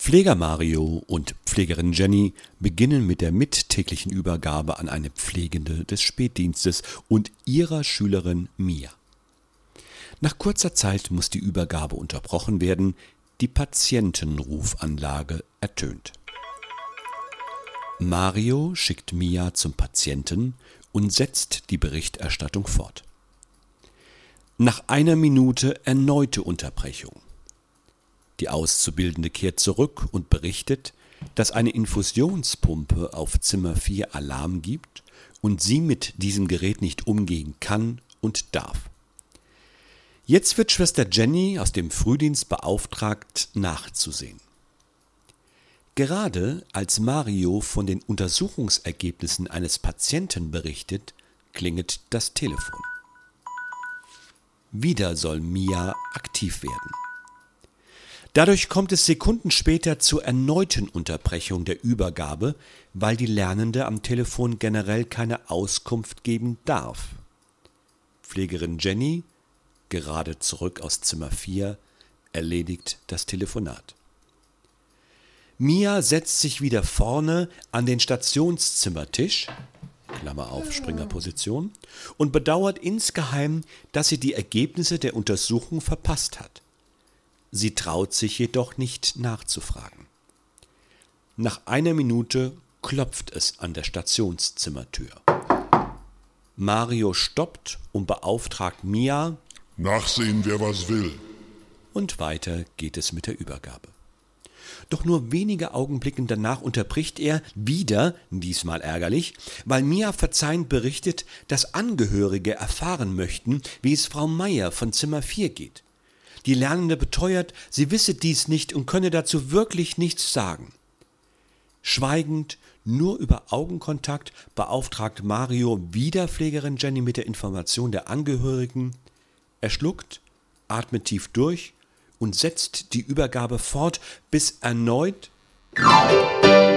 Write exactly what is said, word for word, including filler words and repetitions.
Pfleger Mario und Pflegerin Jenny beginnen mit der mittäglichen Übergabe an eine Pflegende des Spätdienstes und ihrer Schülerin Mia. Nach kurzer Zeit muss die Übergabe unterbrochen werden, die Patientenrufanlage ertönt. Mario schickt Mia zum Patienten und setzt die Berichterstattung fort. Nach einer Minute erneute Unterbrechung. Die Auszubildende kehrt zurück und berichtet, dass eine Infusionspumpe auf Zimmer vier Alarm gibt und sie mit diesem Gerät nicht umgehen kann und darf. Jetzt wird Schwester Jenny aus dem Frühdienst beauftragt, nachzusehen. Gerade als Mario von den Untersuchungsergebnissen eines Patienten berichtet, klingelt das Telefon. Wieder soll Mia aktiv werden. Dadurch kommt es Sekunden später zur erneuten Unterbrechung der Übergabe, weil die Lernende am Telefon generell keine Auskunft geben darf. Pflegerin Jenny, gerade zurück aus Zimmer vier, erledigt das Telefonat. Mia setzt sich wieder vorne an den Stationszimmertisch, Klammer auf, Springerposition, und bedauert insgeheim, dass sie die Ergebnisse der Untersuchung verpasst hat. Sie traut sich jedoch nicht nachzufragen. Nach einer Minute klopft es an der Stationszimmertür. Mario stoppt und beauftragt Mia, nachsehen, wer was will. Und weiter geht es mit der Übergabe. Doch nur wenige Augenblicke danach unterbricht er, wieder, diesmal ärgerlich, weil Mia verzeihend berichtet, dass Angehörige erfahren möchten, wie es Frau Meier von Zimmer vier geht. Die Lernende beteuert, sie wisse dies nicht und könne dazu wirklich nichts sagen. Schweigend, nur über Augenkontakt, beauftragt Mario wieder Pflegerin Jenny mit der Information der Angehörigen. Er schluckt, atmet tief durch und setzt die Übergabe fort, bis erneut